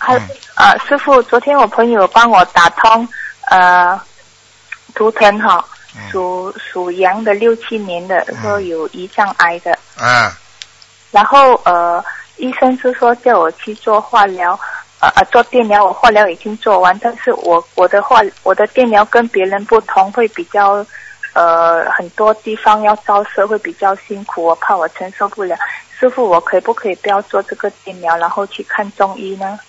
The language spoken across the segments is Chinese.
师傅，昨天我朋友帮我打通图腾哈，属羊的67年的，说有胰脏癌的。然后医生是说叫我去做化疗，做电疗，我化疗已经做完，但是我的电疗跟别人不同，会比较很多地方要照射，会比较辛苦，我怕我承受不了。师傅，我可不可以不要做这个电疗，然后去看中医呢？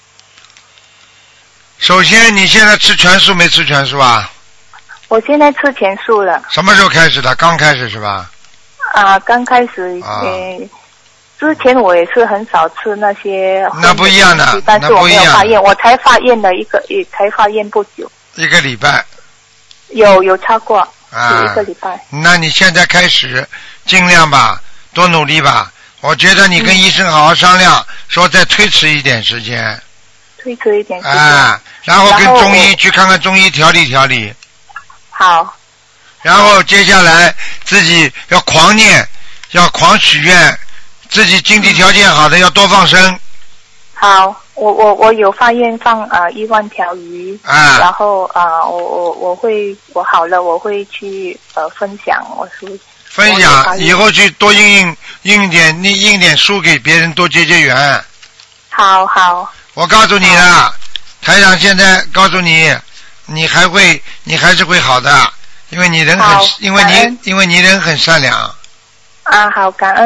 首先，你现在吃全素没吃全素啊？ 我现在吃全素了。 什么时候开始的？刚开始是吧？ 刚开始，之前我也是很少吃那些。 那不一样的， 但是我没有发现，我才发现了也才发现不久。1个礼拜。有超过，有1个礼拜。 那你现在开始尽量吧，多努力吧。我觉得你跟医生好好商量，说再推迟一点时间。 推迟一点时间。 然后跟中医去看看中医调理调理。 好。 然后接下来自己要狂念，要狂许愿，自己经济条件好的要多放生。 好，我有发愿放1万条鱼。然后我好了，我会去分享，分享以后去多印点书给别人，多结缘。 好。 我告诉你了，台长现在告诉你，你还是会好的，因为你人很善良。 好，感恩。